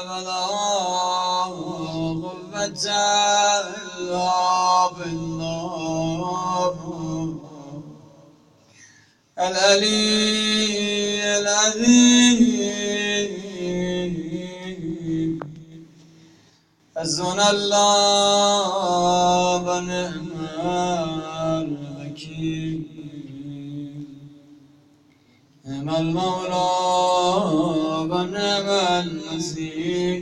ولا قوة إلا بالله العلي العظيم. حسبنا الله ونعم الوكيل، نعم المولى ونعم النصير.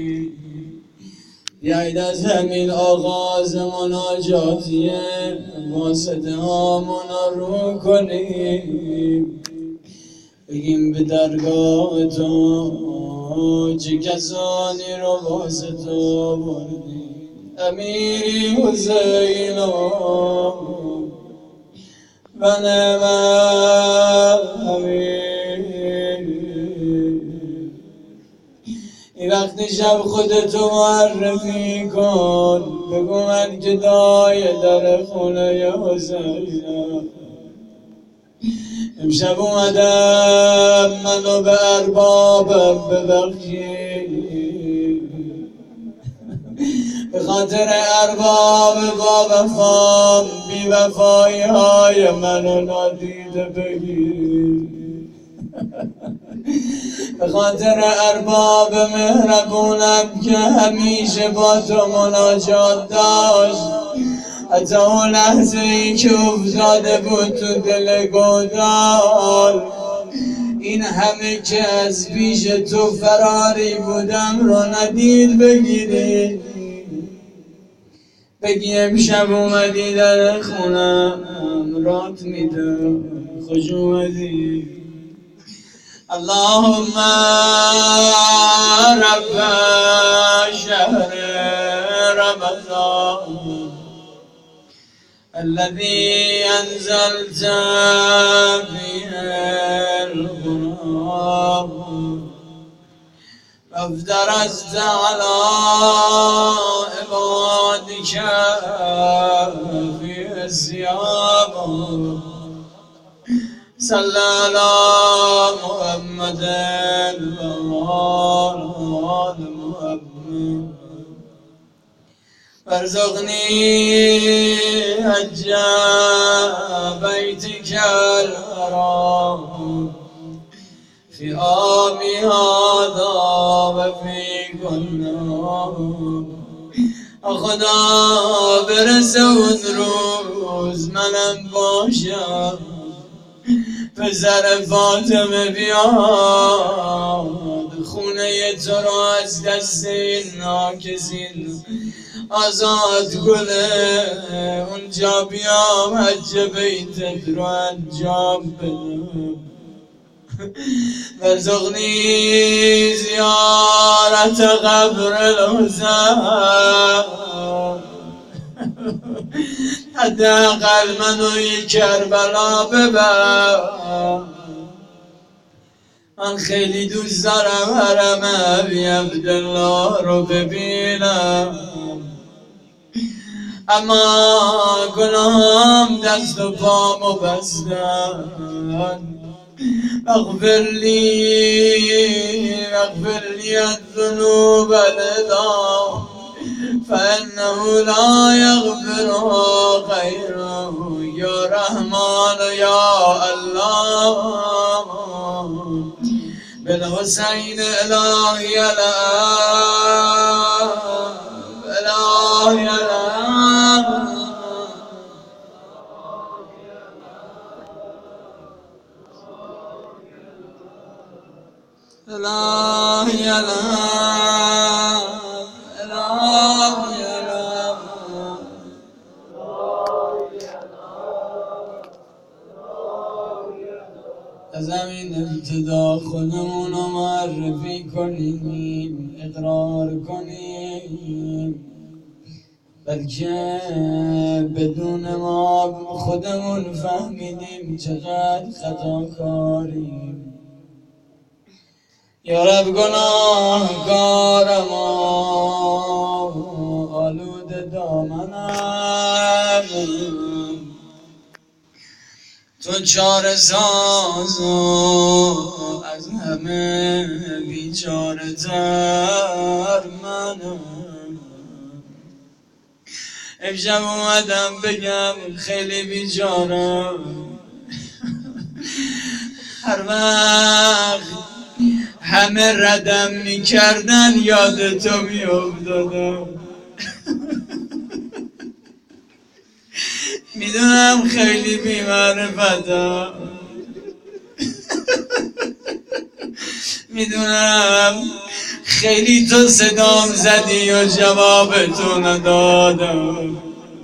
بیایید از همین آغاز مناجاتیه واسطه هامون رو کنیم، بگیم به درگاه تو چه کسانی رو واسطه بردیم. امیری حسین و نعم امیر. این وقت شب خودتو معرفی کن، بگو من که دای در خونه حسینم. امشب اومدم منو به اربابم ببخشی، به خاطر ارباب با وفام بی وفایی های منو نادیده بگیر، به خاطر ارباب مهربونم که همیشه با تو مناجات داشت، حتی اون لحظه ای که افتاده بود تو دل گودال، این همه که از پیش تو فراری بودم رو ندید بگیری، بگی امشب اومدی در خونم رات میدم خوش اومدی. اللهم رب شهر رمضان الذي أنزلت فيه القرآن وافترضت على عبادك فيه الصيام صلى على محمد وآل محمد وارزقني حج بيتك الحرام في عامي هذا وفي كل عام. خدا برسه اون روز منم باشم، پسر فاطمه بیاد خونه تو رو از دست این ناکسین آزاد کنه، اونجا بیام حج بیتت رو انجام بدم. وارزقنی زیارت قبر الحسین، حداقل منوی کربلا ببر. من خیلی دوست دارم حرم ابی عبدالله رو ببینم، اما گناهم دست و پامو بستن. اغفر لی الذنوب العظام فإنه لا يغفر غيره يا رحمن يا الله. بالحسين إلهي الآب إلهي الآب إلهي الآب إلهي الآب. از همین ابتدا خودمون رو معرفی کنیم، اقرار کنیم، بلکه بدون ما خودمون فهمیدیم چقدر خطاکاریم. یا رب گناهکارم آلود دامنم، تو چاره ساز و از همه بیچاره تر منم. امشب اومدم بگم خیلی بیچارم، هر وقت همه ردم میکردن یاد تو میافتادم. میدونم خیلی بی‌معرفتم، میدونم خیلی تو صدام زدی و جواب تو ندادم،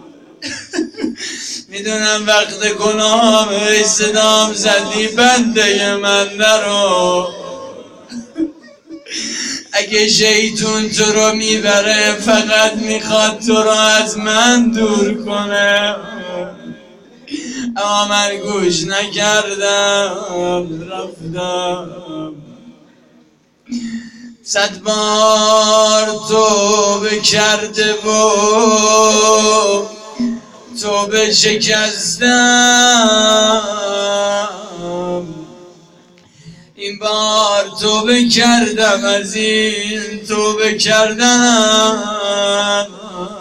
میدونم وقت گناهم ای صدام زدی بنده من درو. اگه شیطون تو رو میبره فقط میخواد تو رو از من دور کنه، اما من گوش نکردم رفتم. 100 بار توبه کرده و توبه شکستم، این بار توبه کردم، از این توبه کردم.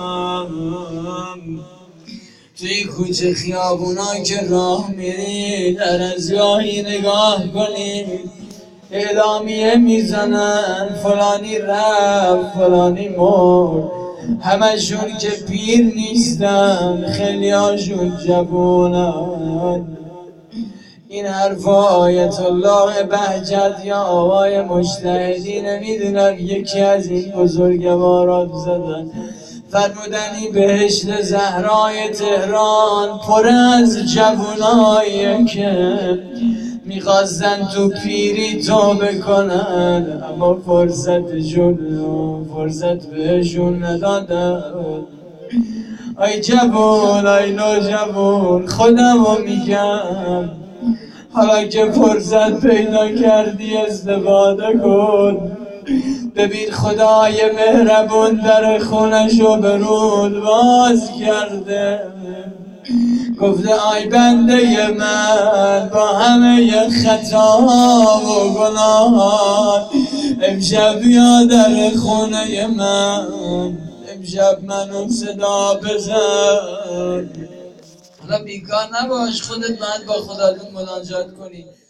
توی کوچه خیابونا که راه میری در از گاهی نگاه کنید اعلامیه میزنن فلانی رفت فلانی مرد، همشون که پیر نیستن خیلی هاشون جوونن. این حرف آیت الله بهجت یا آقای مجتهدی نمیدونم یکی از این بزرگواران زدن، فرمودنی بهشت زهرای تهران پر از جوونایی که میخواستن تو پیری توبه کنن، اما فرصت بهشون ندادن. ای جوون ای نوجوون خودمو میگم، حالا که فرصت پیدا کردی استفاده کن. ببین خدای مهربون در خونشو به رود باز کرده، گفته آی بنده من با همه خطا و گناهات امشب بیا در خونه من، امشب منو صدا بزن. حالا بیکار نباش، خودت باید با خداتون مناجات کنی.